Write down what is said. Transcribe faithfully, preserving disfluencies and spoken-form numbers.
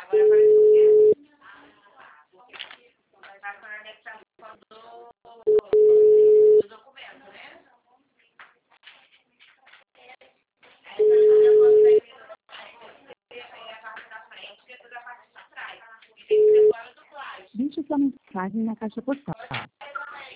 Agora aparece o quê? Vai estar com a anexação do, do documento, né? Aí você vai fazer a foto da empresa, aí a parte da frente e depois a parte de trás. E tem que ser fora do plástico. Deixe sua mensagem na caixa postal.